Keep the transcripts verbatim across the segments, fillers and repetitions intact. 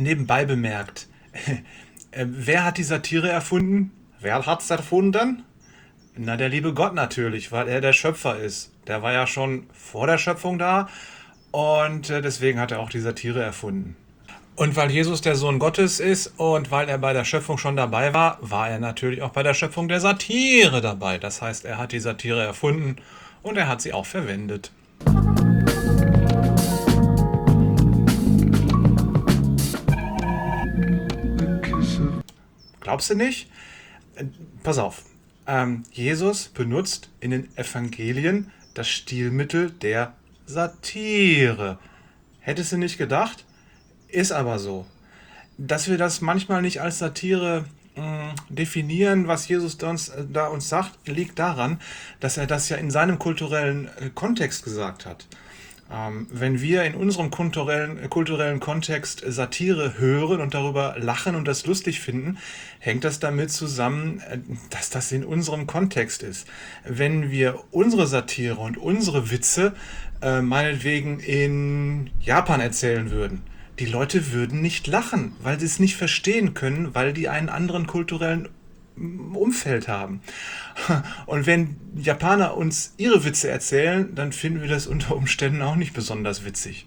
nebenbei bemerkt, äh, wer hat die Satire erfunden? Wer hat's erfunden? Na, der liebe Gott natürlich, weil er der Schöpfer ist. Der war ja schon vor der Schöpfung da und äh, deswegen hat er auch die Satire erfunden. Und weil Jesus der Sohn Gottes ist und weil er bei der Schöpfung schon dabei war, war er natürlich auch bei der Schöpfung der Satire dabei. Das heißt, er hat die Satire erfunden und er hat sie auch verwendet. Glaubst du nicht? Äh, Pass auf. Ähm, Jesus benutzt in den Evangelien das Stilmittel der Satire. Hättest du nicht gedacht? Ist aber so. Dass wir das manchmal nicht als Satire mh, definieren, was Jesus da uns, äh, da uns sagt, liegt daran, dass er das ja in seinem kulturellen äh, Kontext gesagt hat. Ähm, wenn wir in unserem kulturellen, äh, kulturellen Kontext äh, Satire hören und darüber lachen und das lustig finden, hängt das damit zusammen, äh, dass das in unserem Kontext ist. Wenn wir unsere Satire und unsere Witze äh, meinetwegen in Japan erzählen würden, die Leute würden nicht lachen, weil sie es nicht verstehen können, weil die einen anderen kulturellen Umfeld haben. Und wenn Japaner uns ihre Witze erzählen, dann finden wir das unter Umständen auch nicht besonders witzig.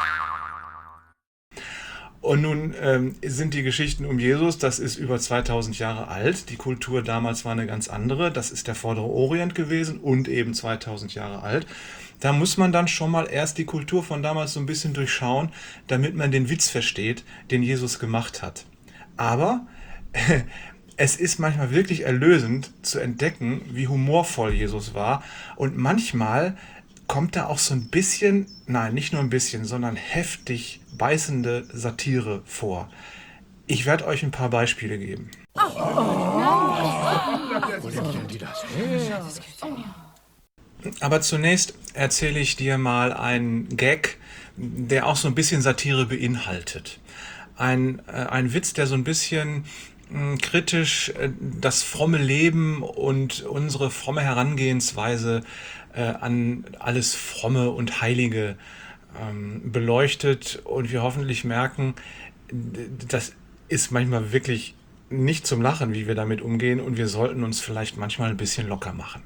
Und nun ähm, sind die Geschichten um Jesus, das ist über zweitausend Jahre alt. Die Kultur damals war eine ganz andere. Das ist der Vordere Orient gewesen und eben zweitausend Jahre alt. Da muss man dann schon mal erst die Kultur von damals so ein bisschen durchschauen, damit man den Witz versteht, den Jesus gemacht hat. Aber es ist manchmal wirklich erlösend zu entdecken, wie humorvoll Jesus war. Und manchmal kommt da auch so ein bisschen, nein, nicht nur ein bisschen, sondern heftig beißende Satire vor. Ich werde euch ein paar Beispiele geben. Aber zunächst erzähle ich dir mal einen Gag, der auch so ein bisschen Satire beinhaltet. Ein, äh, ein Witz, der so ein bisschen mh, kritisch äh, das fromme Leben und unsere fromme Herangehensweise äh, an alles Fromme und Heilige ähm, beleuchtet und wir hoffentlich merken, d- das ist manchmal wirklich nicht zum Lachen, wie wir damit umgehen und wir sollten uns vielleicht manchmal ein bisschen locker machen.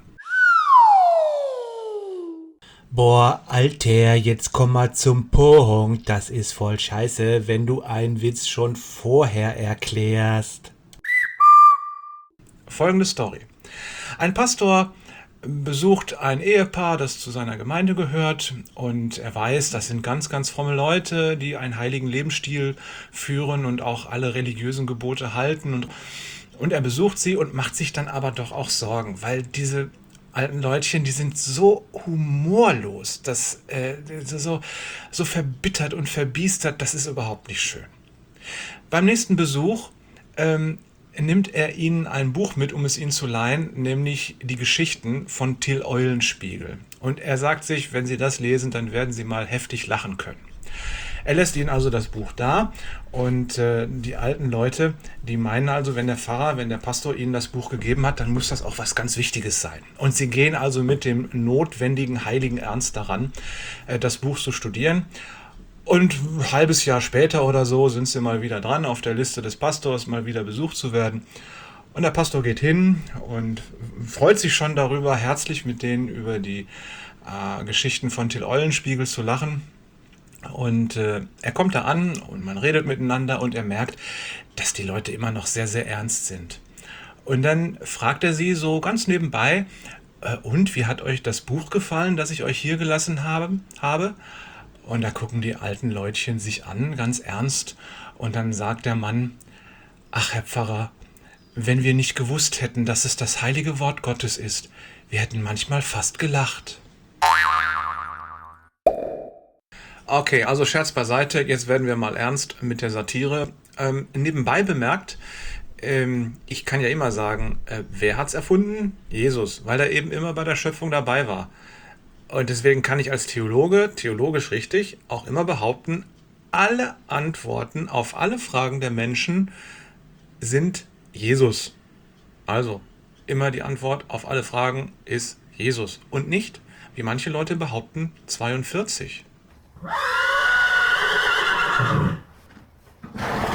Boah, Alter, jetzt komm mal zum Punkt. Das ist voll scheiße, wenn du einen Witz schon vorher erklärst. Folgende Story. Ein Pastor besucht ein Ehepaar, das zu seiner Gemeinde gehört und er weiß, das sind ganz, ganz fromme Leute, die einen heiligen Lebensstil führen und auch alle religiösen Gebote halten und, und er besucht sie und macht sich dann aber doch auch Sorgen, weil diese alten Leutchen, die sind so humorlos, das, äh, so, so verbittert und verbiestert, das ist überhaupt nicht schön. Beim nächsten Besuch ähm, nimmt er ihnen ein Buch mit, um es ihnen zu leihen, nämlich die Geschichten von Till Eulenspiegel. Und er sagt sich, wenn sie das lesen, dann werden sie mal heftig lachen können. Er lässt ihnen also das Buch da und äh, die alten Leute, die meinen also, wenn der Pfarrer, wenn der Pastor ihnen das Buch gegeben hat, dann muss das auch was ganz Wichtiges sein. Und sie gehen also mit dem notwendigen heiligen Ernst daran, äh, das Buch zu studieren. Und ein halbes Jahr später oder so sind sie mal wieder dran, auf der Liste des Pastors mal wieder besucht zu werden. Und der Pastor geht hin und freut sich schon darüber, herzlich mit denen über die äh, Geschichten von Till Eulenspiegel zu lachen. Und äh, er kommt da an und man redet miteinander und er merkt, dass die Leute immer noch sehr, sehr ernst sind. Und dann fragt er sie so ganz nebenbei, äh, und wie hat euch das Buch gefallen, das ich euch hier gelassen habe? habe? Und da gucken die alten Leutchen sich an, ganz ernst. Und dann sagt der Mann, ach Herr Pfarrer, wenn wir nicht gewusst hätten, dass es das heilige Wort Gottes ist, wir hätten manchmal fast gelacht. Okay, also Scherz beiseite, jetzt werden wir mal ernst mit der Satire. Ähm, nebenbei bemerkt, ähm, ich kann ja immer sagen, äh, wer hat's erfunden? Jesus, weil er eben immer bei der Schöpfung dabei war. Und deswegen kann ich als Theologe, theologisch richtig, auch immer behaupten, alle Antworten auf alle Fragen der Menschen sind Jesus. Also, immer die Antwort auf alle Fragen ist Jesus. Und nicht, wie manche Leute behaupten, zweiundvierzig.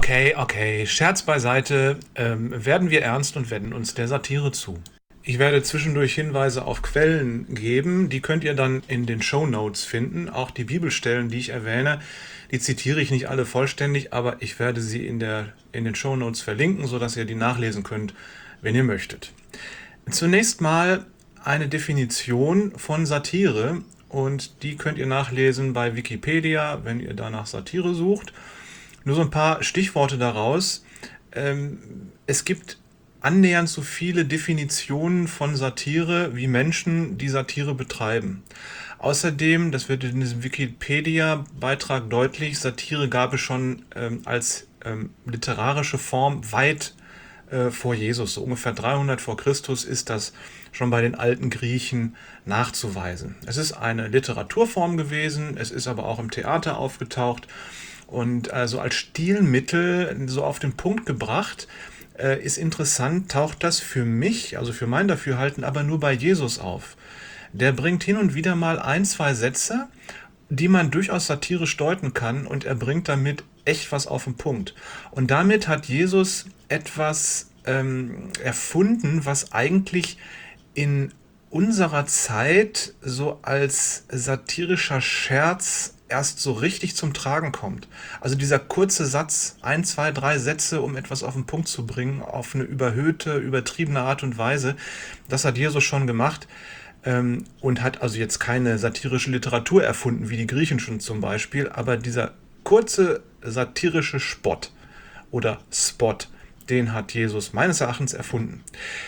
Okay, okay, Scherz beiseite, ähm, werden wir ernst und wenden uns der Satire zu. Ich werde zwischendurch Hinweise auf Quellen geben, die könnt ihr dann in den Shownotes finden. Auch die Bibelstellen, die ich erwähne, die zitiere ich nicht alle vollständig, aber ich werde sie in, der, in den Shownotes verlinken, sodass ihr die nachlesen könnt, wenn ihr möchtet. Zunächst mal eine Definition von Satire und die könnt ihr nachlesen bei Wikipedia, wenn ihr danach Satire sucht. Nur so ein paar Stichworte daraus. Ähm, es gibt annähernd so viele Definitionen von Satire wie Menschen, die Satire betreiben. Außerdem, das wird in diesem Wikipedia-Beitrag deutlich, Satire gab es schon ähm, als ähm, literarische Form weit äh, vor Jesus. So ungefähr dreihundert vor Christus ist das schon bei den alten Griechen nachzuweisen. Es ist eine Literaturform gewesen, es ist aber auch im Theater aufgetaucht und also als Stilmittel so auf den Punkt gebracht, ist interessant, taucht das für mich, also für mein Dafürhalten, aber nur bei Jesus auf. Der bringt hin und wieder mal ein, zwei Sätze, die man durchaus satirisch deuten kann und er bringt damit echt was auf den Punkt. Und damit hat Jesus etwas ähm, erfunden, was eigentlich in unserer Zeit so als satirischer Scherz erst so richtig zum Tragen kommt. Also dieser kurze Satz, ein, zwei, drei Sätze, um etwas auf den Punkt zu bringen, auf eine überhöhte, übertriebene Art und Weise, das hat Jesus schon gemacht ähm, und hat also jetzt keine satirische Literatur erfunden, wie die Griechen schon zum Beispiel, aber dieser kurze satirische Spott oder Spot, den hat Jesus meines Erachtens erfunden.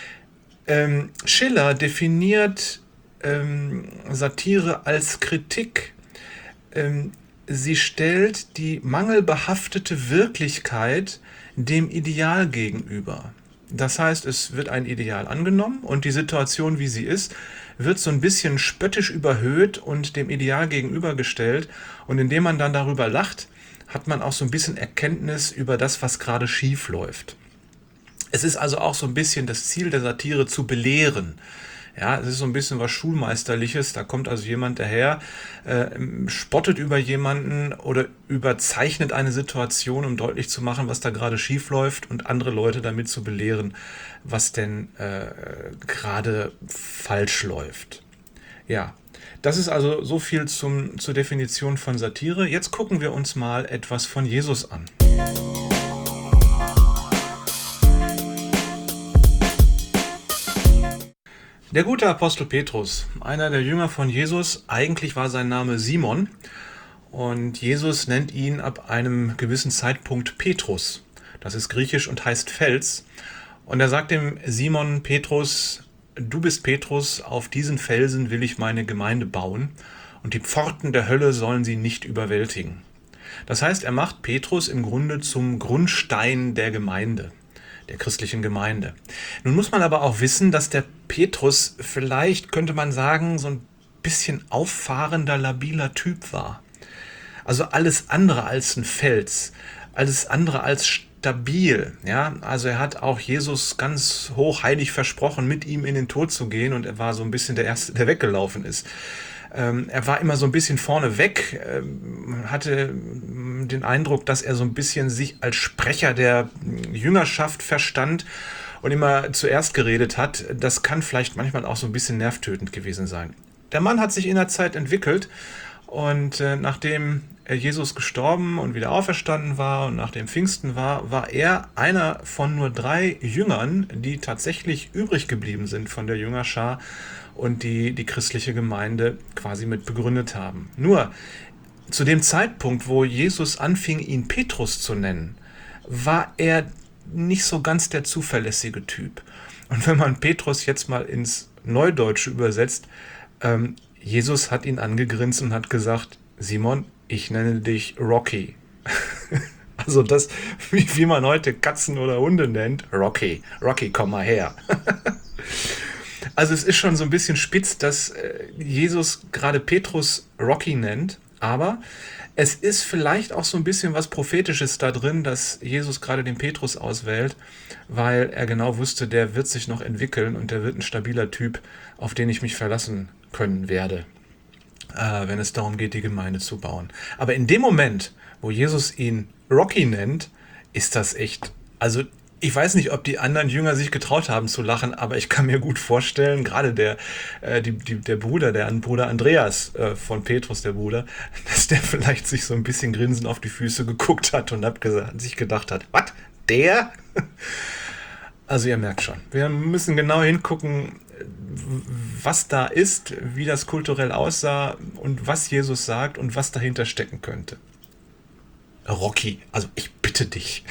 Ähm, Schiller definiert ähm, Satire als Kritik. Ähm, sie stellt die mangelbehaftete Wirklichkeit dem Ideal gegenüber. Das heißt, es wird ein Ideal angenommen und die Situation, wie sie ist, wird so ein bisschen spöttisch überhöht und dem Ideal gegenübergestellt. Und indem man dann darüber lacht, hat man auch so ein bisschen Erkenntnis über das, was gerade schief läuft. Es ist also auch so ein bisschen das Ziel der Satire zu belehren. Ja, es ist so ein bisschen was Schulmeisterliches. Da kommt also jemand daher, äh, spottet über jemanden oder überzeichnet eine Situation, um deutlich zu machen, was da gerade schief läuft und andere Leute damit zu belehren, was denn äh, gerade falsch läuft. Ja, das ist also so viel zum, zur Definition von Satire. Jetzt gucken wir uns mal etwas von Jesus an. Der gute Apostel Petrus, einer der Jünger von Jesus, eigentlich war sein Name Simon und Jesus nennt ihn ab einem gewissen Zeitpunkt Petrus. Das ist griechisch und heißt Fels. Und er sagt dem Simon Petrus, du bist Petrus, auf diesen Felsen will ich meine Gemeinde bauen und die Pforten der Hölle sollen sie nicht überwältigen. Das heißt, er macht Petrus im Grunde zum Grundstein der Gemeinde. Der christlichen Gemeinde. Nun muss man aber auch wissen, dass der Petrus vielleicht, könnte man sagen, so ein bisschen auffahrender, labiler Typ war. Also alles andere als ein Fels, alles andere als stabil. Ja? Also er hat auch Jesus ganz hochheilig versprochen, mit ihm in den Tod zu gehen und er war so ein bisschen der Erste, der weggelaufen ist. Ähm, er war immer so ein bisschen vorne weg, ähm, hatte den Eindruck, dass er so ein bisschen sich als Sprecher der Jüngerschaft verstand und immer zuerst geredet hat. Das kann vielleicht manchmal auch so ein bisschen nervtötend gewesen sein. Der Mann hat sich in der Zeit entwickelt und äh, nachdem Jesus gestorben und wieder auferstanden war und nachdem Pfingsten war, war er einer von nur drei Jüngern, die tatsächlich übrig geblieben sind von der Jüngerschar und die die christliche Gemeinde quasi mit begründet haben. Nur zu dem Zeitpunkt, wo Jesus anfing, ihn Petrus zu nennen, war er nicht so ganz der zuverlässige Typ. Und wenn man Petrus jetzt mal ins Neudeutsche übersetzt, ähm, Jesus hat ihn angegrinst und hat gesagt, Simon, ich nenne dich Rocky. Also das, wie, wie man heute Katzen oder Hunde nennt, Rocky. Rocky, komm mal her. Also es ist schon so ein bisschen spitz, dass Jesus gerade Petrus Rocky nennt, aber es ist vielleicht auch so ein bisschen was Prophetisches da drin, dass Jesus gerade den Petrus auswählt, weil er genau wusste, der wird sich noch entwickeln und der wird ein stabiler Typ, auf den ich mich verlassen können werde, äh, wenn es darum geht, die Gemeinde zu bauen. Aber in dem Moment, wo Jesus ihn Rocky nennt, ist das echt. Also ich weiß nicht, ob die anderen Jünger sich getraut haben zu lachen, aber ich kann mir gut vorstellen, gerade der, äh, die, die, der Bruder, der Bruder Andreas äh, von Petrus, der Bruder, dass der vielleicht sich so ein bisschen grinsend auf die Füße geguckt hat und hab gesagt, sich gedacht hat, was, der? Also ihr merkt schon, wir müssen genau hingucken, was da ist, wie das kulturell aussah und was Jesus sagt und was dahinter stecken könnte. Rocky, also ich bitte dich.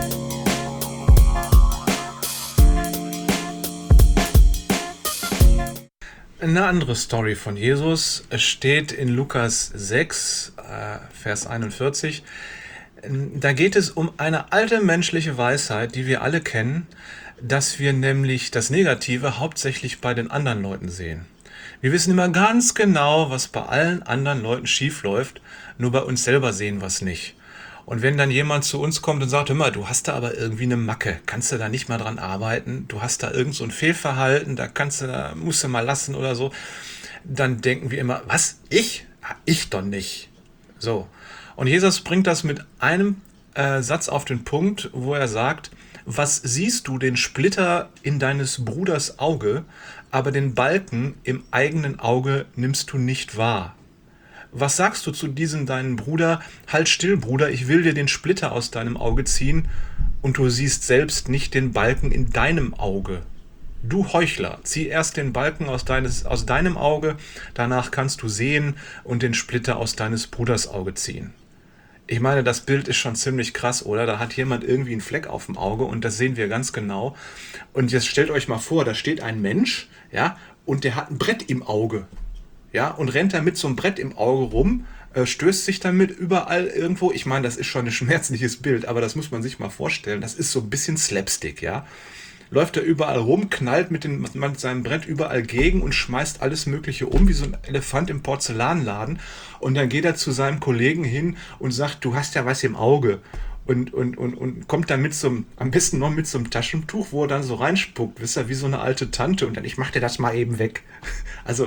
Eine andere Story von Jesus steht in Lukas sechs, äh, Vers einundvierzig. Da geht es um eine alte menschliche Weisheit, die wir alle kennen, dass wir nämlich das Negative hauptsächlich bei den anderen Leuten sehen. Wir wissen immer ganz genau, was bei allen anderen Leuten schief läuft, nur bei uns selber sehen wir es nicht. Und wenn dann jemand zu uns kommt und sagt, hör mal, du hast da aber irgendwie eine Macke, kannst du da nicht mal dran arbeiten, du hast da irgend so ein Fehlverhalten, da kannst du, da musst du mal lassen oder so, dann denken wir immer, was, ich? Ich doch nicht. So. Und Jesus bringt das mit einem äh, Satz auf den Punkt, wo er sagt, was siehst du den Splitter in deines Bruders Auge, aber den Balken im eigenen Auge nimmst du nicht wahr? Was sagst du zu diesem deinen Bruder? Halt still, Bruder, ich will dir den Splitter aus deinem Auge ziehen und du siehst selbst nicht den Balken in deinem Auge. Du Heuchler, zieh erst den Balken aus, deines, aus deinem Auge, danach kannst du sehen und den Splitter aus deines Bruders Auge ziehen. Ich meine, das Bild ist schon ziemlich krass, oder? Da hat jemand irgendwie einen Fleck auf dem Auge und das sehen wir ganz genau. Und jetzt stellt euch mal vor, da steht ein Mensch, ja, und der hat ein Brett im Auge. Ja, und rennt da mit so einem Brett im Auge rum, äh, stößt sich damit überall irgendwo. Ich meine, das ist schon ein schmerzliches Bild, aber das muss man sich mal vorstellen. Das ist so ein bisschen Slapstick, ja. Läuft er überall rum, knallt mit, den, mit seinem Brett überall gegen und schmeißt alles Mögliche um, wie so ein Elefant im Porzellanladen. Und dann geht er zu seinem Kollegen hin und sagt, du hast ja was im Auge. Und, und, und, und kommt dann mit so einem, am besten noch mit so einem Taschentuch, wo er dann so reinspuckt, wisst ihr, wie so eine alte Tante. Und dann, ich mach dir das mal eben weg. Also,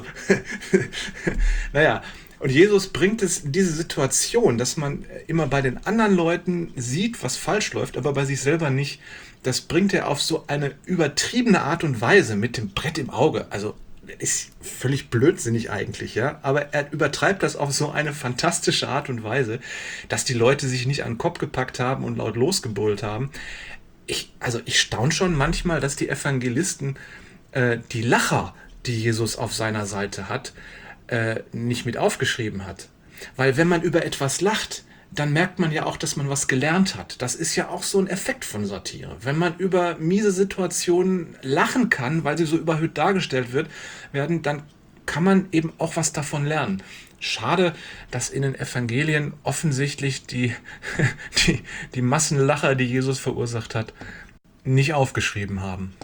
naja, und Jesus bringt es diese Situation, dass man immer bei den anderen Leuten sieht, was falsch läuft, aber bei sich selber nicht. Das bringt er auf so eine übertriebene Art und Weise mit dem Brett im Auge. Also, ist völlig blödsinnig eigentlich, ja, aber er übertreibt das auf so eine fantastische Art und Weise, dass die Leute sich nicht an den Kopf gepackt haben und laut losgebrüllt haben. Ich, also ich staune schon manchmal, dass die Evangelisten äh, die Lacher, die Jesus auf seiner Seite hat, äh, nicht mit aufgeschrieben hat. Weil wenn man über etwas lacht, dann merkt man ja auch, dass man was gelernt hat. Das ist ja auch so ein Effekt von Satire. Wenn man über miese Situationen lachen kann, weil sie so überhöht dargestellt wird, werden, dann kann man eben auch was davon lernen. Schade, dass in den Evangelien offensichtlich die, die, die Massenlacher, die Jesus verursacht hat, nicht aufgeschrieben haben.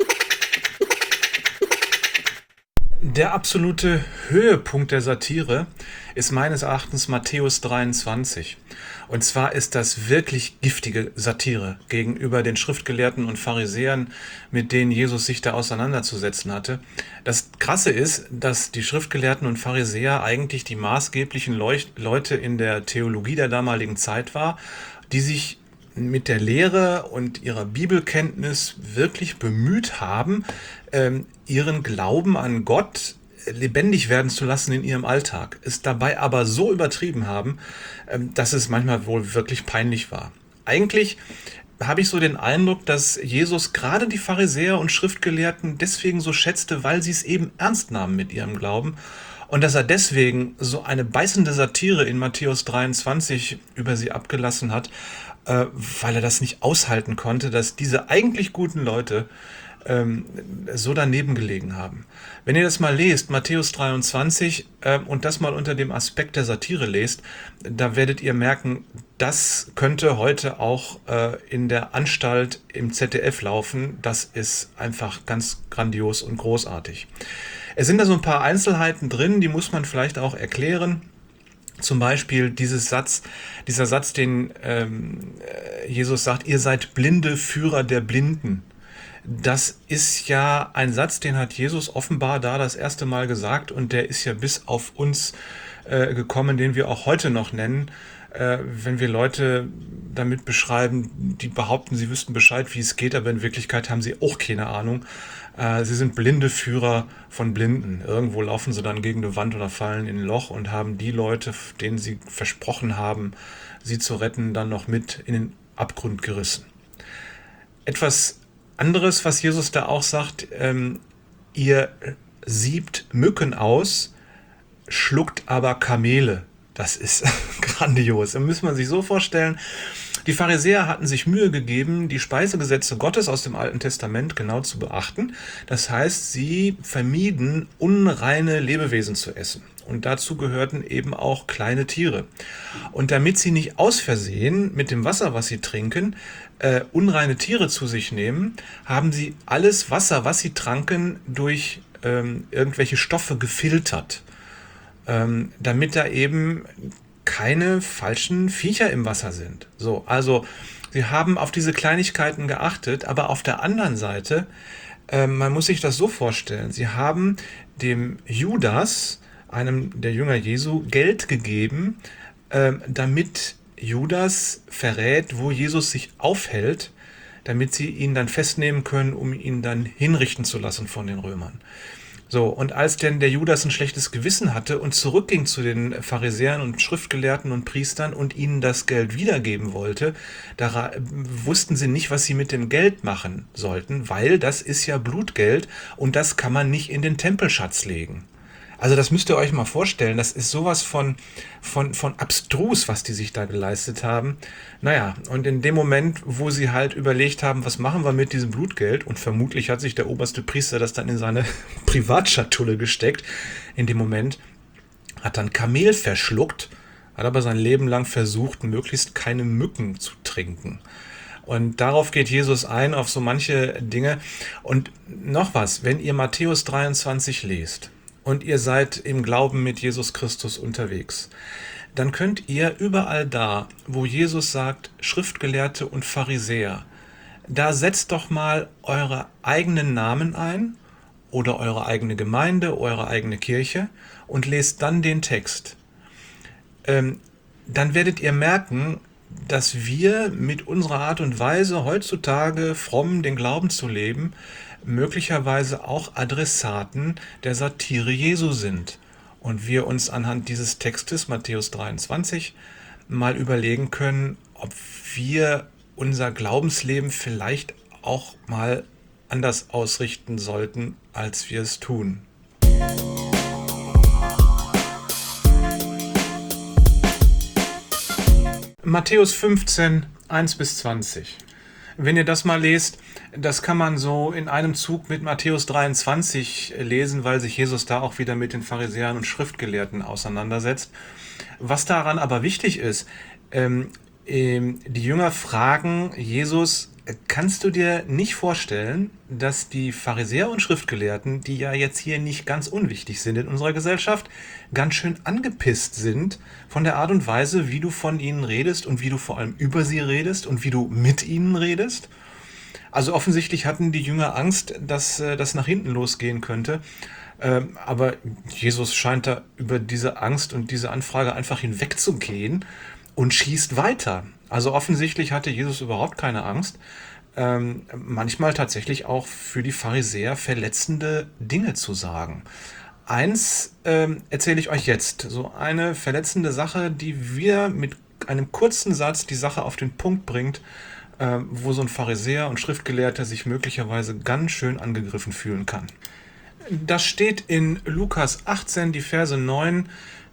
Der absolute Höhepunkt der Satire ist meines Erachtens Matthäus dreiundzwanzig. Und zwar ist das wirklich giftige Satire gegenüber den Schriftgelehrten und Pharisäern, mit denen Jesus sich da auseinanderzusetzen hatte. Das Krasse ist, dass die Schriftgelehrten und Pharisäer eigentlich die maßgeblichen Leuch- Leute in der Theologie der damaligen Zeit war, die sich mit der Lehre und ihrer Bibelkenntnis wirklich bemüht haben, ähm, ihren Glauben an Gott lebendig werden zu lassen in ihrem Alltag, es dabei aber so übertrieben haben, ähm, dass es manchmal wohl wirklich peinlich war. Eigentlich habe ich so den Eindruck, dass Jesus gerade die Pharisäer und Schriftgelehrten deswegen so schätzte, weil sie es eben ernst nahmen mit ihrem Glauben und dass er deswegen so eine beißende Satire in Matthäus dreiundzwanzig über sie abgelassen hat, äh, weil er das nicht aushalten konnte, dass diese eigentlich guten Leute ähm, so daneben gelegen haben. Wenn ihr das mal lest, Matthäus dreiundzwanzig, äh, und das mal unter dem Aspekt der Satire lest, da werdet ihr merken, das könnte heute auch äh, in der Anstalt im Z D F laufen. Das ist einfach ganz grandios und großartig. Es sind da so ein paar Einzelheiten drin, die muss man vielleicht auch erklären. Zum Beispiel dieses Satz, dieser Satz, den ähm, Jesus sagt, ihr seid blinde Führer der Blinden. Das ist ja ein Satz, den hat Jesus offenbar da das erste Mal gesagt und der ist ja bis auf uns äh, gekommen, den wir auch heute noch nennen. äh, wenn wir Leute damit beschreiben, die behaupten, sie wüssten Bescheid, wie es geht, aber in Wirklichkeit haben sie auch keine Ahnung. Äh, sie sind blinde Führer von Blinden. Irgendwo laufen sie dann gegen eine Wand oder fallen in ein Loch und haben die Leute, denen sie versprochen haben, sie zu retten, dann noch mit in den Abgrund gerissen. Etwas anderes, was Jesus da auch sagt, ähm, ihr siebt Mücken aus, schluckt aber Kamele. Das ist grandios. Das muss man sich so vorstellen. Die Pharisäer hatten sich Mühe gegeben, die Speisegesetze Gottes aus dem Alten Testament genau zu beachten. Das heißt, sie vermieden, unreine Lebewesen zu essen. Und dazu gehörten eben auch kleine Tiere. Und damit sie nicht aus Versehen mit dem Wasser, was sie trinken, äh, unreine Tiere zu sich nehmen, haben sie alles Wasser, was sie tranken, durch ähm, irgendwelche Stoffe gefiltert. Ähm, damit da eben keine falschen Viecher im Wasser sind. So, also sie haben auf diese Kleinigkeiten geachtet, aber auf der anderen Seite, äh, man muss sich das so vorstellen, sie haben dem Judas, einem der Jünger Jesu, Geld gegeben, äh, damit Judas verrät, wo Jesus sich aufhält, damit sie ihn dann festnehmen können, um ihn dann hinrichten zu lassen von den Römern. So, und als denn der Judas ein schlechtes Gewissen hatte und zurückging zu den Pharisäern und Schriftgelehrten und Priestern und ihnen das Geld wiedergeben wollte, da wussten sie nicht, was sie mit dem Geld machen sollten, weil das ist ja Blutgeld und das kann man nicht in den Tempelschatz legen. Also das müsst ihr euch mal vorstellen, das ist sowas von, von, von abstrus, was die sich da geleistet haben. Naja, und in dem Moment, wo sie halt überlegt haben, was machen wir mit diesem Blutgeld, und vermutlich hat sich der oberste Priester das dann in seine Privatschatulle gesteckt, in dem Moment hat dann Kamel verschluckt, hat aber sein Leben lang versucht, möglichst keine Mücken zu trinken. Und darauf geht Jesus ein, auf so manche Dinge. Und noch was, wenn ihr Matthäus dreiundzwanzig lest, und ihr seid im Glauben mit Jesus Christus unterwegs, dann könnt ihr überall da, wo Jesus sagt, Schriftgelehrte und Pharisäer, da setzt doch mal eure eigenen Namen ein oder eure eigene Gemeinde, eure eigene Kirche und lest dann den Text. Ähm, dann werdet ihr merken, dass wir mit unserer Art und Weise heutzutage fromm den Glauben zu leben, möglicherweise auch Adressaten der Satire Jesu sind. Und wir uns anhand dieses Textes, Matthäus dreiundzwanzig, mal überlegen können, ob wir unser Glaubensleben vielleicht auch mal anders ausrichten sollten, als wir es tun. Matthäus fünfzehn, eins bis zwanzig. Wenn ihr das mal lest, das kann man so in einem Zug mit Matthäus dreiundzwanzig lesen, weil sich Jesus da auch wieder mit den Pharisäern und Schriftgelehrten auseinandersetzt. Was daran aber wichtig ist, ähm, ähm, die Jünger fragen Jesus, kannst du dir nicht vorstellen, dass die Pharisäer und Schriftgelehrten, die ja jetzt hier nicht ganz unwichtig sind in unserer Gesellschaft, ganz schön angepisst sind von der Art und Weise, wie du von ihnen redest und wie du vor allem über sie redest und wie du mit ihnen redest? Also offensichtlich hatten die Jünger Angst, dass äh, das nach hinten losgehen könnte. Ähm, aber Jesus scheint da über diese Angst und diese Anfrage einfach hinwegzugehen und schießt weiter. Also offensichtlich hatte Jesus überhaupt keine Angst, ähm, manchmal tatsächlich auch für die Pharisäer verletzende Dinge zu sagen. Eins ähm, erzähle ich euch jetzt, so eine verletzende Sache, die wir mit einem kurzen Satz die Sache auf den Punkt bringt, äh, wo so ein Pharisäer und Schriftgelehrter sich möglicherweise ganz schön angegriffen fühlen kann. Das steht in Lukas achtzehn, die Verse neun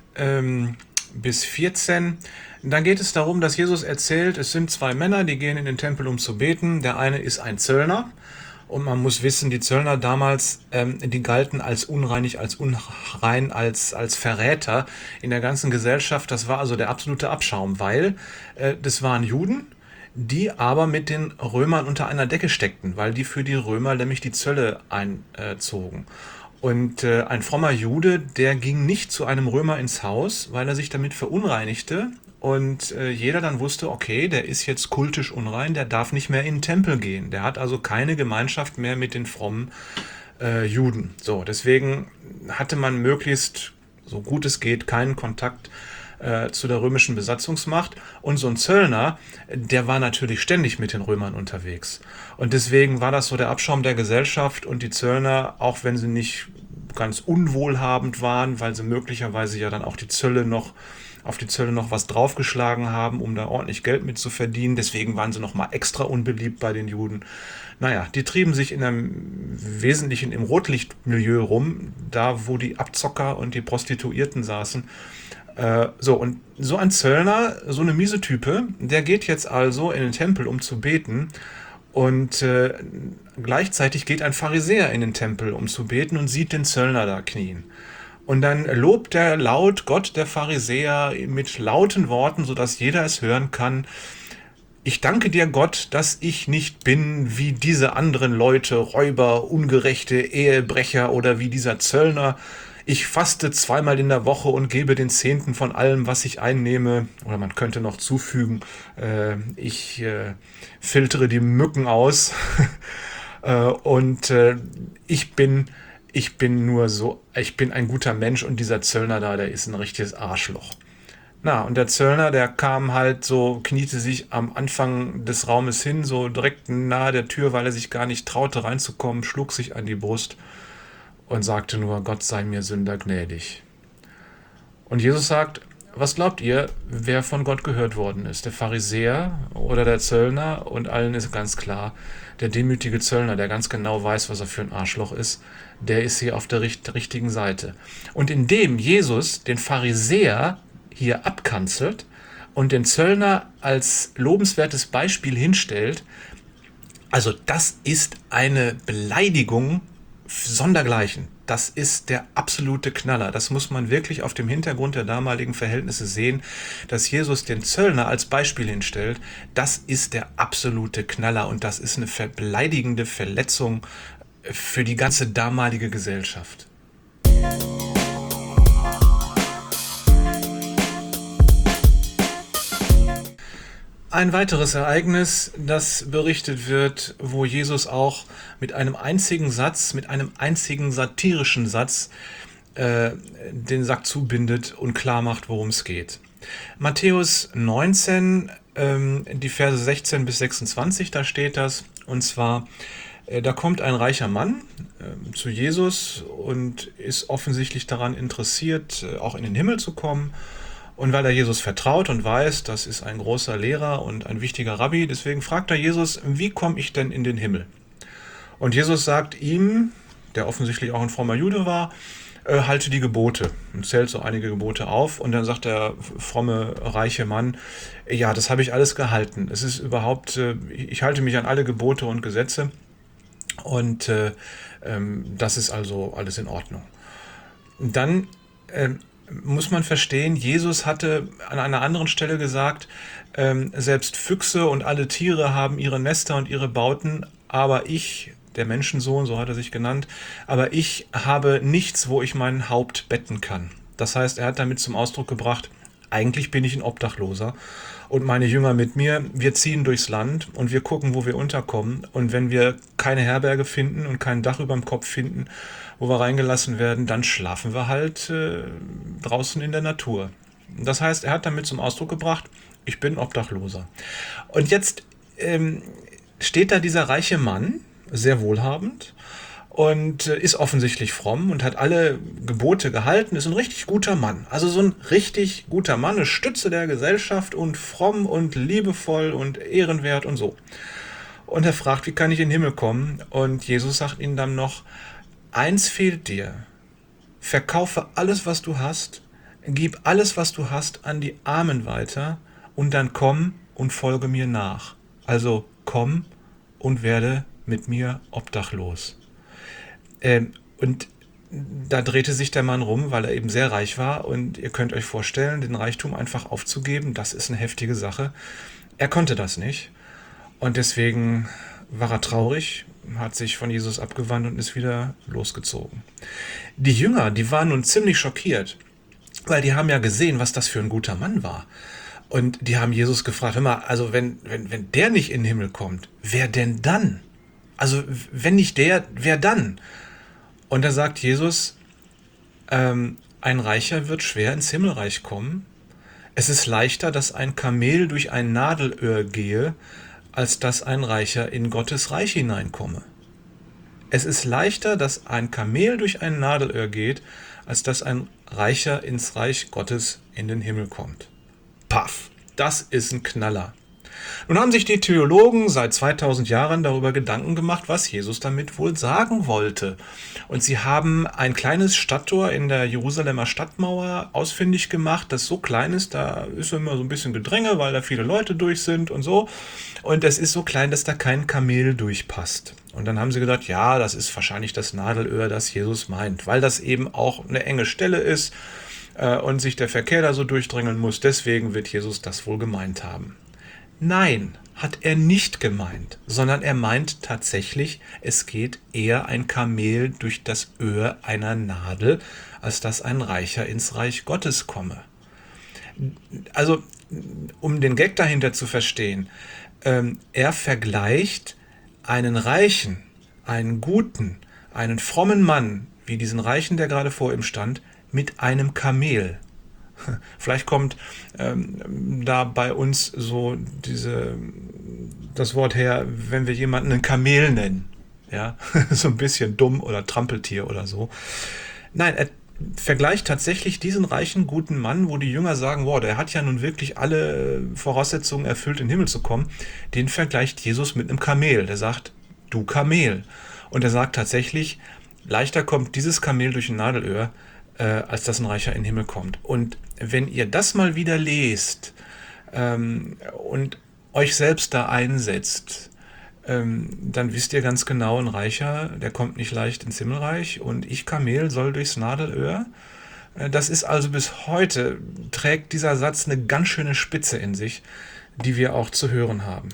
ähm, bis vierzehn. Da geht es darum, dass Jesus erzählt, es sind zwei Männer, die gehen in den Tempel, um zu beten. Der eine ist ein Zöllner. Und man muss wissen, die Zöllner damals, ähm, die galten als unreinig, als unrein, als, als Verräter in der ganzen Gesellschaft. Das war also der absolute Abschaum, weil äh, das waren Juden, die aber mit den Römern unter einer Decke steckten, weil die für die Römer nämlich die Zölle einzogen. Und äh, ein frommer Jude, der ging nicht zu einem Römer ins Haus, weil er sich damit verunreinigte. Und äh, jeder dann wusste, okay, der ist jetzt kultisch unrein, der darf nicht mehr in den Tempel gehen. Der hat also keine Gemeinschaft mehr mit den frommen äh, Juden. So, deswegen hatte man möglichst, so gut es geht, keinen Kontakt äh, zu der römischen Besatzungsmacht. Und so ein Zöllner, der war natürlich ständig mit den Römern unterwegs. Und deswegen war das so der Abschaum der Gesellschaft, und die Zöllner, auch wenn sie nicht ganz unwohlhabend waren, weil sie möglicherweise ja dann auch die Zölle noch auf die Zölle noch was draufgeschlagen haben, um da ordentlich Geld mit zu verdienen. Deswegen waren sie noch mal extra unbeliebt bei den Juden. Naja, die trieben sich in einem Wesentlichen im Rotlichtmilieu rum, da wo die Abzocker und die Prostituierten saßen. Äh, so, und so ein Zöllner, so eine miese Type, der geht jetzt also in den Tempel, um zu beten. Und äh, gleichzeitig geht ein Pharisäer in den Tempel, um zu beten, und sieht den Zöllner da knien. Und dann lobt er laut Gott, der Pharisäer, mit lauten Worten, sodass jeder es hören kann: Ich danke dir, Gott, dass ich nicht bin wie diese anderen Leute, Räuber, ungerechte Ehebrecher oder wie dieser Zöllner. Ich faste zweimal in der Woche und gebe den Zehnten von allem, was ich einnehme. Oder man könnte noch zufügen, äh, ich äh, filtere die Mücken aus. äh, und äh, ich bin... Ich bin nur so, ich bin ein guter Mensch, und dieser Zöllner da, der ist ein richtiges Arschloch. Na, und der Zöllner, der kam halt so, kniete sich am Anfang des Raumes hin, so direkt nahe der Tür, weil er sich gar nicht traute reinzukommen, schlug sich an die Brust und sagte nur: Gott sei mir Sünder gnädig. Und Jesus sagt: Was glaubt ihr, wer von Gott gehört worden ist? Der Pharisäer oder der Zöllner? Und allen ist ganz klar, der demütige Zöllner, der ganz genau weiß, was er für ein Arschloch ist, der ist hier auf der richtigen Seite. Und indem Jesus den Pharisäer hier abkanzelt und den Zöllner als lobenswertes Beispiel hinstellt, also das ist eine Beleidigung sondergleichen. Das ist der absolute Knaller. Das muss man wirklich auf dem Hintergrund der damaligen Verhältnisse sehen, dass Jesus den Zöllner als Beispiel hinstellt. Das ist der absolute Knaller, und das ist eine beleidigende Verletzung für die ganze damalige Gesellschaft. Ein weiteres Ereignis, das berichtet wird, wo Jesus auch mit einem einzigen Satz, mit einem einzigen satirischen Satz äh, den Sack zubindet und klar macht, worum es geht. Matthäus neunzehn, ähm, die Verse sechzehn bis sechsundzwanzig, da steht das, und zwar: äh, Da kommt ein reicher Mann äh, zu Jesus und ist offensichtlich daran interessiert, äh, auch in den Himmel zu kommen. Und weil er Jesus vertraut und weiß, das ist ein großer Lehrer und ein wichtiger Rabbi, deswegen fragt er Jesus: Wie komme ich denn in den Himmel? Und Jesus sagt ihm, der offensichtlich auch ein frommer Jude war, äh, halte die Gebote, und zählt so einige Gebote auf. Und dann sagt der fromme, reiche Mann: Ja, das habe ich alles gehalten. Es ist überhaupt, äh, ich halte mich an alle Gebote und Gesetze, und äh, ähm, das ist also alles in Ordnung. Und dann äh, muss man verstehen, Jesus hatte an einer anderen Stelle gesagt, ähm, selbst Füchse und alle Tiere haben ihre Nester und ihre Bauten, aber ich, der Menschensohn, so hat er sich genannt, aber ich habe nichts, wo ich mein Haupt betten kann. Das heißt, er hat damit zum Ausdruck gebracht: Eigentlich bin ich ein Obdachloser, und meine Jünger mit mir, wir ziehen durchs Land und wir gucken, wo wir unterkommen. Und wenn wir keine Herberge finden und kein Dach über dem Kopf finden, wo wir reingelassen werden, dann schlafen wir halt äh, draußen in der Natur. Das heißt, er hat damit zum Ausdruck gebracht: Ich bin Obdachloser. Und jetzt ähm, steht da dieser reiche Mann, sehr wohlhabend, und äh, ist offensichtlich fromm und hat alle Gebote gehalten, ist ein richtig guter Mann. Also so ein richtig guter Mann, eine Stütze der Gesellschaft und fromm und liebevoll und ehrenwert und so. Und er fragt: Wie kann ich in den Himmel kommen? Und Jesus sagt ihm dann noch: Eins fehlt dir. Verkaufe alles, was du hast, gib alles, was du hast, an die Armen weiter, und dann komm und folge mir nach. Also komm und werde mit mir obdachlos. Ähm, und da drehte sich der Mann rum, weil er eben sehr reich war, und ihr könnt euch vorstellen, den Reichtum einfach aufzugeben, das ist eine heftige Sache. Er konnte das nicht, und deswegen war er traurig, hat sich von Jesus abgewandt und ist wieder losgezogen. Die Jünger, die waren nun ziemlich schockiert, weil die haben ja gesehen, was das für ein guter Mann war. Und die haben Jesus gefragt: Hör mal, also wenn, wenn, wenn der nicht in den Himmel kommt, wer denn dann? Also wenn nicht der, wer dann? Und da sagt Jesus, ähm, ein Reicher wird schwer ins Himmelreich kommen. Es ist leichter, dass ein Kamel durch ein Nadelöhr gehe, als dass ein Reicher in Gottes Reich hineinkomme. Es ist leichter, dass ein Kamel durch ein Nadelöhr geht, als dass ein Reicher ins Reich Gottes in den Himmel kommt. Paff, das ist ein Knaller. Nun haben sich die Theologen seit zweitausend Jahren darüber Gedanken gemacht, was Jesus damit wohl sagen wollte. Und sie haben ein kleines Stadttor in der Jerusalemer Stadtmauer ausfindig gemacht, das so klein ist, da ist immer so ein bisschen Gedränge, weil da viele Leute durch sind und so. Und das ist so klein, dass da kein Kamel durchpasst. Und dann haben sie gedacht, ja, das ist wahrscheinlich das Nadelöhr, das Jesus meint, weil das eben auch eine enge Stelle ist äh, und sich der Verkehr da so durchdrängeln muss. Deswegen wird Jesus das wohl gemeint haben. Nein, hat er nicht gemeint, sondern er meint tatsächlich, es geht eher ein Kamel durch das Öhr einer Nadel, als dass ein Reicher ins Reich Gottes komme. Also, um den Gag dahinter zu verstehen, ähm, er vergleicht einen Reichen, einen guten, einen frommen Mann, wie diesen Reichen, der gerade vor ihm stand, mit einem Kamel. Vielleicht kommt ähm, da bei uns so diese, das Wort her, wenn wir jemanden ein Kamel nennen. Ja, so ein bisschen dumm oder Trampeltier oder so. Nein, er vergleicht tatsächlich diesen reichen, guten Mann, wo die Jünger sagen, wow, der hat ja nun wirklich alle Voraussetzungen erfüllt, in den Himmel zu kommen. Den vergleicht Jesus mit einem Kamel. Der sagt, du Kamel. Und er sagt tatsächlich, leichter kommt dieses Kamel durch ein Nadelöhr, äh, als dass ein Reicher in den Himmel kommt. Und wenn ihr das mal wieder lest ähm, und euch selbst da einsetzt, ähm, dann wisst ihr ganz genau, ein Reicher, der kommt nicht leicht ins Himmelreich und ich Kamel soll durchs Nadelöhr. Äh, das ist also bis heute, trägt dieser Satz eine ganz schöne Spitze in sich, die wir auch zu hören haben.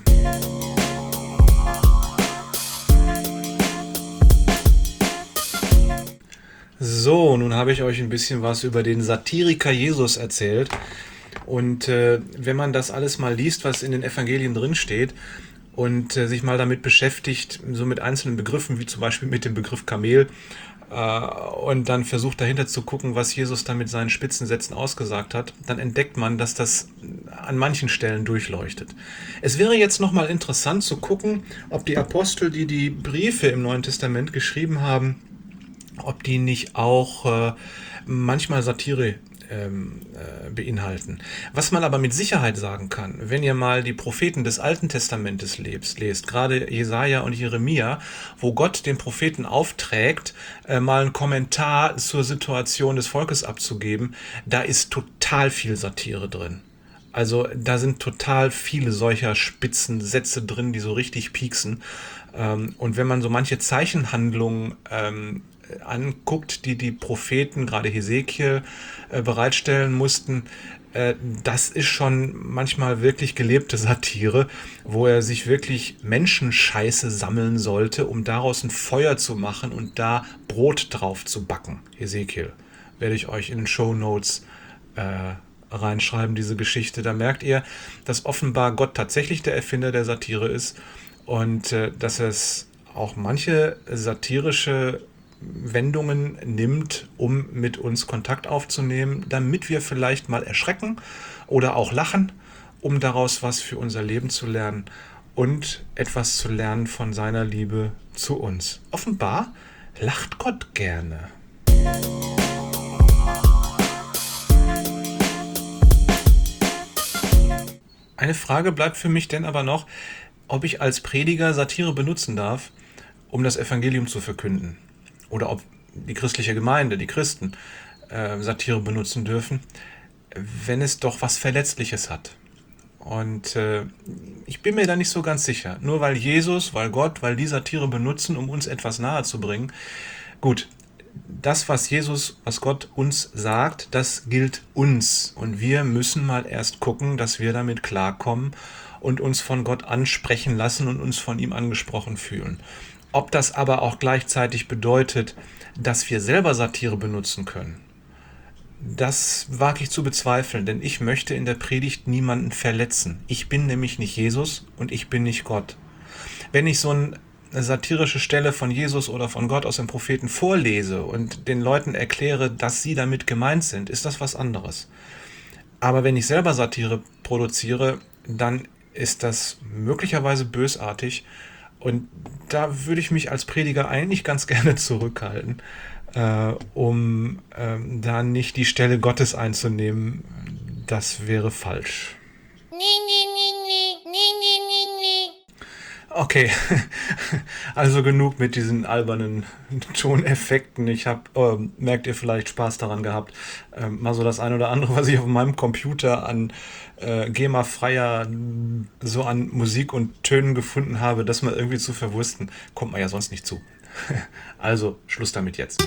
So, nun habe ich euch ein bisschen was über den Satiriker Jesus erzählt. Und äh, wenn man das alles mal liest, was in den Evangelien drin steht und äh, sich mal damit beschäftigt, so mit einzelnen Begriffen, wie zum Beispiel mit dem Begriff Kamel, äh, und dann versucht dahinter zu gucken, was Jesus da mit seinen Spitzensätzen ausgesagt hat, dann entdeckt man, dass das an manchen Stellen durchleuchtet. Es wäre jetzt nochmal interessant zu gucken, ob die Apostel, die die Briefe im Neuen Testament geschrieben haben, ob die nicht auch äh, manchmal Satire ähm, äh, beinhalten. Was man aber mit Sicherheit sagen kann, wenn ihr mal die Propheten des Alten Testamentes lest, lest gerade Jesaja und Jeremia, wo Gott den Propheten aufträgt, äh, mal einen Kommentar zur Situation des Volkes abzugeben, da ist total viel Satire drin. Also da sind total viele solcher spitzen Sätze drin, die so richtig pieksen. Ähm, und wenn man so manche Zeichenhandlungen ähm, anguckt, die die Propheten, gerade Hesekiel, äh, bereitstellen mussten, äh, das ist schon manchmal wirklich gelebte Satire, wo er sich wirklich Menschenscheiße sammeln sollte, um daraus ein Feuer zu machen und da Brot drauf zu backen. Hesekiel, werde ich euch in den Shownotes äh, reinschreiben, diese Geschichte. Da merkt ihr, dass offenbar Gott tatsächlich der Erfinder der Satire ist und äh, dass es auch manche satirische Wendungen nimmt, um mit uns Kontakt aufzunehmen, damit wir vielleicht mal erschrecken oder auch lachen, um daraus was für unser Leben zu lernen und etwas zu lernen von seiner Liebe zu uns. Offenbar lacht Gott gerne. Eine Frage bleibt für mich denn aber noch, ob ich als Prediger Satire benutzen darf, um das Evangelium zu verkünden. Oder ob die christliche Gemeinde, die Christen, äh, Satire benutzen dürfen, wenn es doch was Verletzliches hat. Und äh, ich bin mir da nicht so ganz sicher. Nur weil Jesus, weil Gott, weil die Satire benutzen, um uns etwas nahe zu bringen. Gut, das, was Jesus, was Gott uns sagt, das gilt uns. Und wir müssen mal erst gucken, dass wir damit klarkommen und uns von Gott ansprechen lassen und uns von ihm angesprochen fühlen. Ob das aber auch gleichzeitig bedeutet, dass wir selber Satire benutzen können, das wage ich zu bezweifeln, denn ich möchte in der Predigt niemanden verletzen. Ich bin nämlich nicht Jesus und ich bin nicht Gott. Wenn ich so eine satirische Stelle von Jesus oder von Gott aus dem Propheten vorlese und den Leuten erkläre, dass sie damit gemeint sind, ist das was anderes. Aber wenn ich selber Satire produziere, dann ist das möglicherweise bösartig. Und da würde ich mich als Prediger eigentlich ganz gerne zurückhalten, äh, um ähm, da nicht die Stelle Gottes einzunehmen. Das wäre falsch. Okay, also genug mit diesen albernen Toneffekten. Ich habe, äh, merkt ihr, vielleicht Spaß daran gehabt, äh, mal so das ein oder andere, was ich auf meinem Computer an äh, GEMA-freier so an Musik und Tönen gefunden habe, das mal irgendwie zu verwursten. Kommt man ja sonst nicht zu. Also, Schluss damit jetzt.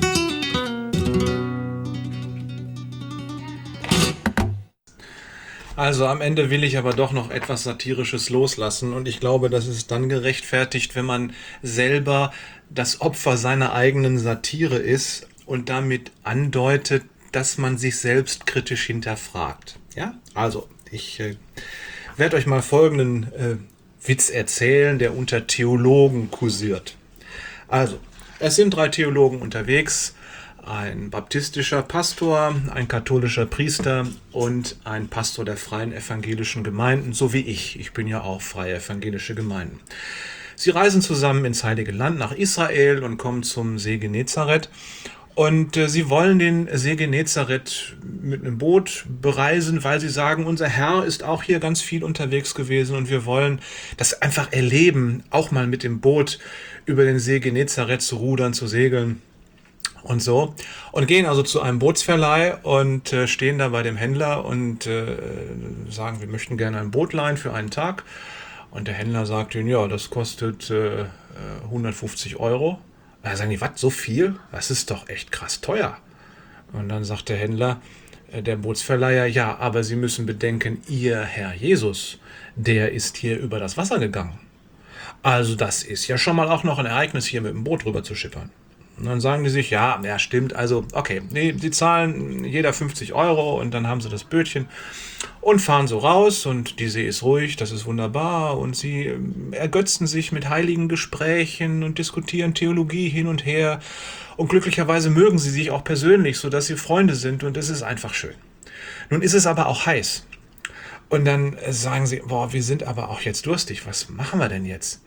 Also am Ende will ich aber doch noch etwas Satirisches loslassen und ich glaube, das ist dann gerechtfertigt, wenn man selber das Opfer seiner eigenen Satire ist und damit andeutet, dass man sich selbst kritisch hinterfragt. Ja, also ich äh, werde euch mal folgenden äh, Witz erzählen, der unter Theologen kursiert. Also, es sind drei Theologen unterwegs. Ein baptistischer Pastor, ein katholischer Priester und ein Pastor der freien evangelischen Gemeinden, so wie ich. Ich bin ja auch freie evangelische Gemeinden. Sie reisen zusammen ins Heilige Land nach Israel und kommen zum See Genezareth. Und äh, sie wollen den See Genezareth mit einem Boot bereisen, weil sie sagen, unser Herr ist auch hier ganz viel unterwegs gewesen und wir wollen das einfach erleben, auch mal mit dem Boot über den See Genezareth zu rudern, zu segeln. Und so. Und gehen also zu einem Bootsverleih und äh, stehen da bei dem Händler und äh, sagen, wir möchten gerne ein Boot leihen für einen Tag. Und der Händler sagt ihnen, ja, das kostet äh, hundertfünfzig Euro. Da sagen die, was, so viel? Das ist doch echt krass teuer. Und dann sagt der Händler, äh, der Bootsverleiher, ja, aber Sie müssen bedenken, Ihr Herr Jesus, der ist hier über das Wasser gegangen. Also das ist ja schon mal auch noch ein Ereignis, hier mit dem Boot rüber zu schippern. Und dann sagen die sich, ja, ja, stimmt, also okay, die, die zahlen jeder fünfzig Euro und dann haben sie das Bötchen und fahren so raus und die See ist ruhig, das ist wunderbar und sie ergötzen sich mit heiligen Gesprächen und diskutieren Theologie hin und her und glücklicherweise mögen sie sich auch persönlich, sodass sie Freunde sind und es ist einfach schön. Nun ist es aber auch heiß und dann sagen sie, boah, wir sind aber auch jetzt durstig, was machen wir denn jetzt?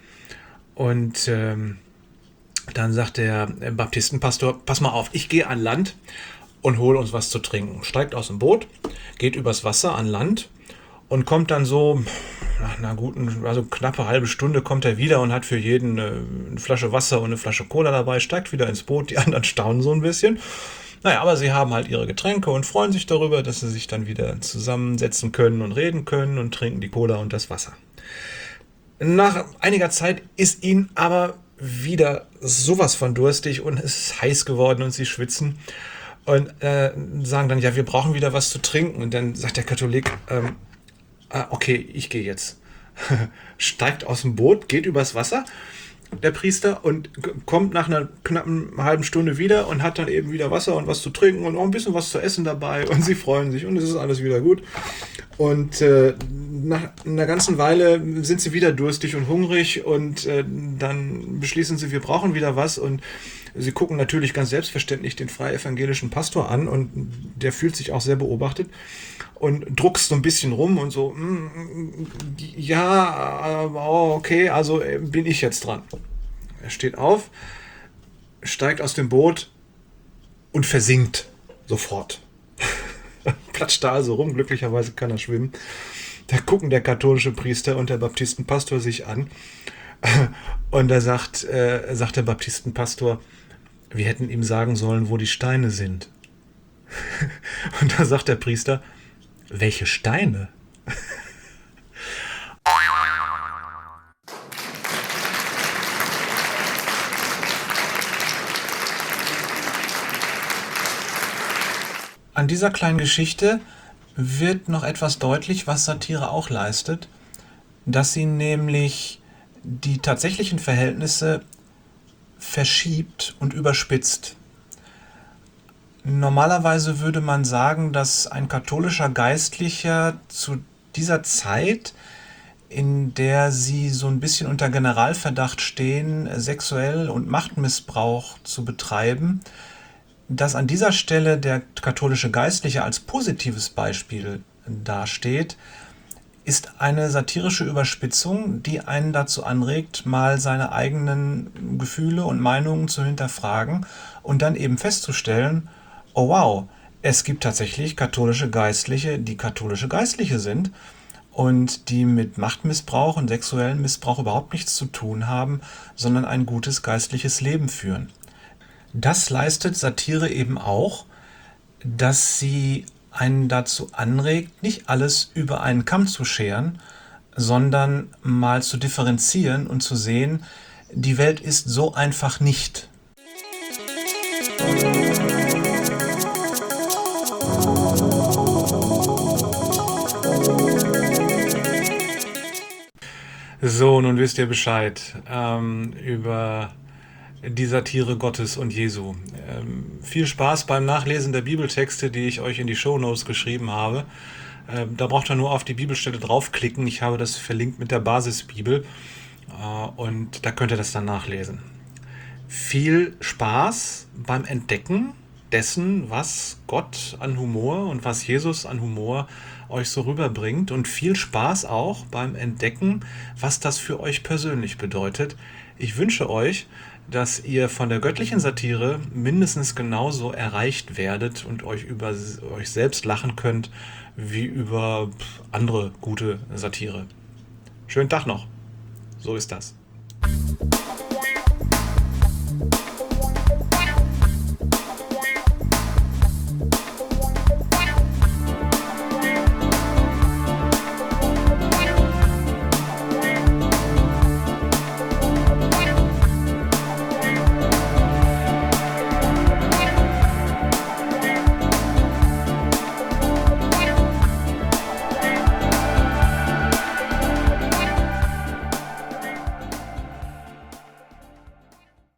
Und ähm, dann sagt der Baptistenpastor, pass mal auf, ich gehe an Land und hole uns was zu trinken. Steigt aus dem Boot, geht übers Wasser an Land und kommt dann so, nach einer guten, also knappe halbe Stunde kommt er wieder und hat für jeden eine Flasche Wasser und eine Flasche Cola dabei, steigt wieder ins Boot, die anderen staunen so ein bisschen. Naja, aber sie haben halt ihre Getränke und freuen sich darüber, dass sie sich dann wieder zusammensetzen können und reden können und trinken die Cola und das Wasser. Nach einiger Zeit ist ihnen aber wieder sowas von durstig und es ist heiß geworden und sie schwitzen und äh, sagen dann, ja, wir brauchen wieder was zu trinken. Und dann sagt der Katholik, ähm, ah, okay, ich gehe jetzt. Steigt aus dem Boot, geht übers Wasser, der Priester, und kommt nach einer knappen halben Stunde wieder und hat dann eben wieder Wasser und was zu trinken und auch ein bisschen was zu essen dabei und sie freuen sich und es ist alles wieder gut. Und äh, nach einer ganzen Weile sind sie wieder durstig und hungrig und äh, dann beschließen sie, wir brauchen wieder was und sie gucken natürlich ganz selbstverständlich den freien evangelischen Pastor an und der fühlt sich auch sehr beobachtet und druckst so ein bisschen rum und so, mm, ja, oh, okay, also bin ich jetzt dran. Er steht auf, steigt aus dem Boot und versinkt sofort. Platscht da also rum, glücklicherweise kann er schwimmen. Da gucken der katholische Priester und der Baptistenpastor sich an und da sagt, äh, sagt der Baptistenpastor, wir hätten ihm sagen sollen, wo die Steine sind. Und da sagt der Priester, welche Steine? An dieser kleinen Geschichte wird noch etwas deutlich, was Satire auch leistet, dass sie nämlich die tatsächlichen Verhältnisse verschiebt und überspitzt. Normalerweise würde man sagen, dass ein katholischer Geistlicher zu dieser Zeit, in der sie so ein bisschen unter Generalverdacht stehen, sexuell und Machtmissbrauch zu betreiben, Dass an dieser Stelle der katholische Geistliche als positives Beispiel dasteht, ist eine satirische Überspitzung, die einen dazu anregt, mal seine eigenen Gefühle und Meinungen zu hinterfragen und dann eben festzustellen, oh wow, es gibt tatsächlich katholische Geistliche, die katholische Geistliche sind und die mit Machtmissbrauch und sexuellem Missbrauch überhaupt nichts zu tun haben, sondern ein gutes geistliches Leben führen. Das leistet Satire eben auch, dass sie einen dazu anregt, nicht alles über einen Kamm zu scheren, sondern mal zu differenzieren und zu sehen, die Welt ist so einfach nicht. So, nun wisst ihr Bescheid ähm, über die Satire Gottes und Jesu. Ähm, viel Spaß beim Nachlesen der Bibeltexte, die ich euch in die Shownotes geschrieben habe. Ähm, da braucht ihr nur auf die Bibelstelle draufklicken. Ich habe das verlinkt mit der Basisbibel äh, und da könnt ihr das dann nachlesen. Viel Spaß beim Entdecken dessen, was Gott an Humor und was Jesus an Humor euch so rüberbringt, und viel Spaß auch beim Entdecken, was das für euch persönlich bedeutet. Ich wünsche euch, dass ihr von der göttlichen Satire mindestens genauso erreicht werdet und euch über euch selbst lachen könnt, wie über andere gute Satire. Schönen Tag noch. So ist das.